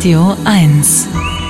Radio 1.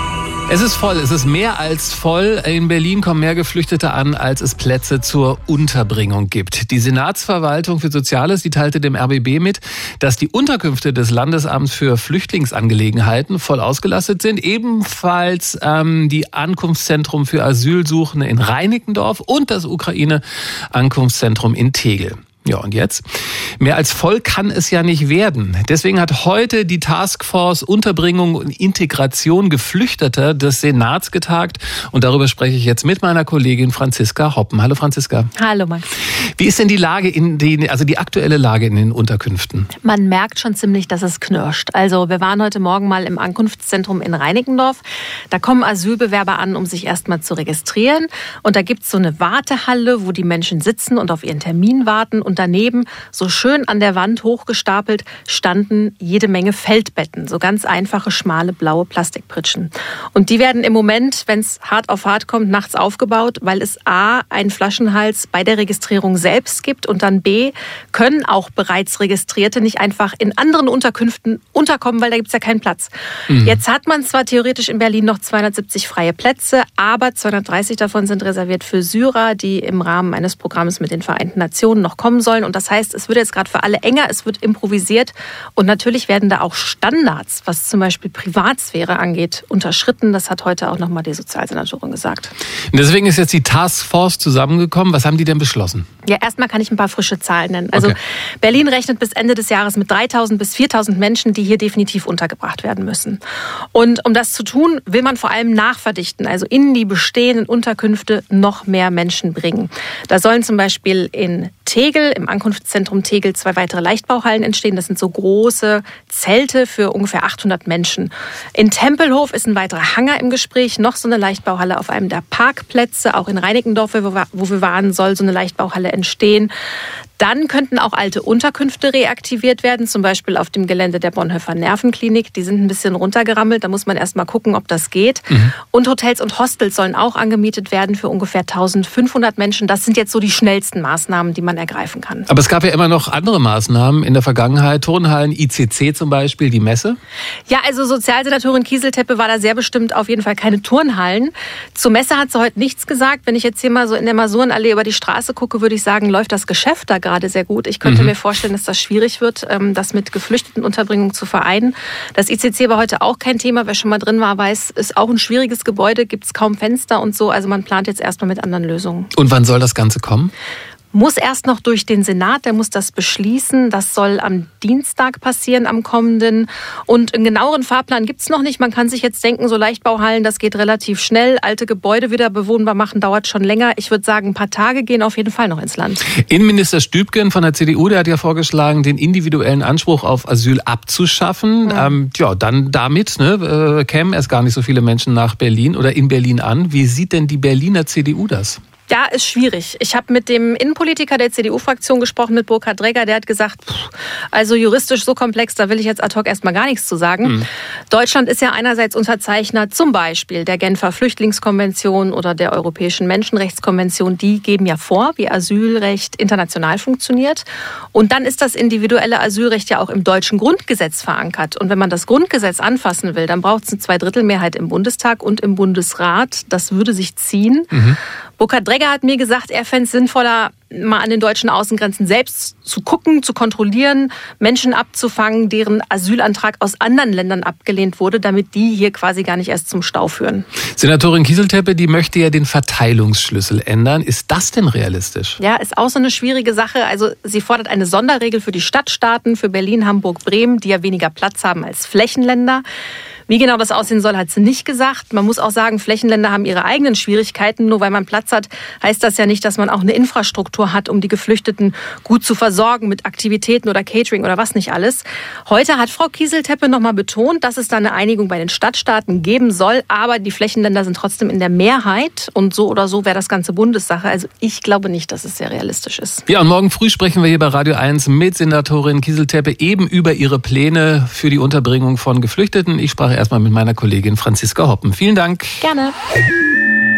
Es ist voll, es ist mehr als voll. In Berlin kommen mehr Geflüchtete an, als es Plätze zur Unterbringung gibt. Die Senatsverwaltung für Soziales, die teilte dem RBB mit, dass die Unterkünfte des Landesamts für Flüchtlingsangelegenheiten voll ausgelastet sind. Ebenfalls die Ankunftszentrum für Asylsuchende in Reinickendorf und das Ukraine-Ankunftszentrum in Tegel. Ja, und jetzt? Mehr als voll kann es ja nicht werden. Deswegen hat heute die Taskforce Unterbringung und Integration Geflüchteter des Senats getagt. Und darüber spreche ich jetzt mit meiner Kollegin Franziska Hoppen. Hallo Franziska. Hallo Max. Wie ist denn die Lage die aktuelle Lage in den Unterkünften? Man merkt schon ziemlich, dass es knirscht. Also wir waren heute Morgen mal im Ankunftszentrum in Reinickendorf. Da kommen Asylbewerber an, um sich erstmal zu registrieren. Und da gibt's so eine Wartehalle, wo die Menschen sitzen und auf ihren Termin warten. Und daneben, so schön an der Wand hochgestapelt, standen jede Menge Feldbetten. So ganz einfache, schmale, blaue Plastikpritschen. Und die werden im Moment, wenn es hart auf hart kommt, nachts aufgebaut, weil es A, einen Flaschenhals bei der Registrierung selbst gibt und dann B, können auch bereits Registrierte nicht einfach in anderen Unterkünften unterkommen, weil da gibt es ja keinen Platz. Jetzt hat man zwar theoretisch in Berlin noch 270 freie Plätze, aber 230 davon sind reserviert für Syrer, die im Rahmen eines Programms mit den Vereinten Nationen noch kommen sollen. Und das heißt, es wird jetzt gerade für alle enger, es wird improvisiert und natürlich werden da auch Standards, was zum Beispiel Privatsphäre angeht, unterschritten. Das hat heute auch nochmal die Sozialsenatorin gesagt. Und deswegen ist jetzt die Taskforce zusammengekommen. Was haben die denn beschlossen? Ja, erstmal kann ich ein paar frische Zahlen nennen. Also okay. Berlin rechnet bis Ende des Jahres mit 3.000 bis 4.000 Menschen, die hier definitiv untergebracht werden müssen. Und um das zu tun, will man vor allem nachverdichten, also in die bestehenden Unterkünfte noch mehr Menschen bringen. Da sollen zum Beispiel in Tegel, im Ankunftszentrum Tegel, 2 weitere Leichtbauhallen entstehen. Das sind so große Zelte für ungefähr 800 Menschen. In Tempelhof ist ein weiterer Hangar im Gespräch, noch so eine Leichtbauhalle auf einem der Parkplätze. Auch in Reinickendorf, wo wir waren, soll so eine Leichtbauhalle entstehen. Dann könnten auch alte Unterkünfte reaktiviert werden, zum Beispiel auf dem Gelände der Bonhoeffer Nervenklinik. Die sind ein bisschen runtergerammelt, da muss man erst mal gucken, ob das geht. Und Hotels und Hostels sollen auch angemietet werden für ungefähr 1.500 Menschen. Das sind jetzt so die schnellsten Maßnahmen, die man ergreifen kann. Aber es gab ja immer noch andere Maßnahmen in der Vergangenheit. Turnhallen, ICC zum Beispiel, die Messe? Ja, also Sozialsenatorin Kieseltepe war da sehr bestimmt auf jeden Fall keine Turnhallen. Zur Messe hat sie heute nichts gesagt. Wenn ich jetzt hier mal so in der Masurenallee über die Straße gucke, würde ich sagen, läuft das Geschäft da gerade sehr gut. Ich könnte mir vorstellen, dass das schwierig wird, das mit Geflüchtetenunterbringung zu vereinen. Das ICC war heute auch kein Thema. Wer schon mal drin war, weiß, ist auch ein schwieriges Gebäude, gibt es kaum Fenster und so. Also man plant jetzt erstmal mit anderen Lösungen. Und wann soll das Ganze kommen? Muss erst noch durch den Senat, der muss das beschließen. Das soll am Dienstag passieren, am kommenden. Und einen genaueren Fahrplan gibt's noch nicht. Man kann sich jetzt denken, so Leichtbauhallen, das geht relativ schnell. Alte Gebäude wieder bewohnbar machen, dauert schon länger. Ich würde sagen, ein paar Tage gehen auf jeden Fall noch ins Land. Innenminister Stübgen von der CDU, der hat ja vorgeschlagen, den individuellen Anspruch auf Asyl abzuschaffen. Dann damit kämen erst gar nicht so viele Menschen nach Berlin oder in Berlin an. Wie sieht denn die Berliner CDU das? Ja, ist schwierig. Ich habe mit dem Innenpolitiker der CDU-Fraktion gesprochen, mit Burkhard Dregger. Der hat gesagt, also juristisch so komplex, da will ich jetzt ad hoc erstmal gar nichts zu sagen. Deutschland ist ja einerseits Unterzeichner zum Beispiel der Genfer Flüchtlingskonvention oder der Europäischen Menschenrechtskonvention. Die geben ja vor, wie Asylrecht international funktioniert. Und dann ist das individuelle Asylrecht ja auch im deutschen Grundgesetz verankert. Und wenn man das Grundgesetz anfassen will, dann braucht es eine Zweidrittelmehrheit im Bundestag und im Bundesrat. Das würde sich ziehen. Burkhard Dregger hat mir gesagt, er fände es sinnvoller, mal an den deutschen Außengrenzen selbst zu gucken, zu kontrollieren, Menschen abzufangen, deren Asylantrag aus anderen Ländern abgelehnt wurde, damit die hier quasi gar nicht erst zum Stau führen. Senatorin Kieseltepe, die möchte ja den Verteilungsschlüssel ändern. Ist das denn realistisch? Ja, ist auch so eine schwierige Sache. Also sie fordert eine Sonderregel für die Stadtstaaten, für Berlin, Hamburg, Bremen, die ja weniger Platz haben als Flächenländer. Wie genau das aussehen soll, hat sie nicht gesagt. Man muss auch sagen, Flächenländer haben ihre eigenen Schwierigkeiten. Nur weil man Platz hat, heißt das ja nicht, dass man auch eine Infrastruktur hat, um die Geflüchteten gut zu versorgen mit Aktivitäten oder Catering oder was nicht alles. Heute hat Frau Kieseltepe noch mal betont, dass es da eine Einigung bei den Stadtstaaten geben soll. Aber die Flächenländer sind trotzdem in der Mehrheit. Und so oder so wäre das Ganze Bundessache. Also ich glaube nicht, dass es sehr realistisch ist. Ja, und morgen früh sprechen wir hier bei Radio 1 mit Senatorin Kieseltepe eben über ihre Pläne für die Unterbringung von Geflüchteten. Ich sprach erstmal mit meiner Kollegin Franziska Hoppen. Vielen Dank. Gerne.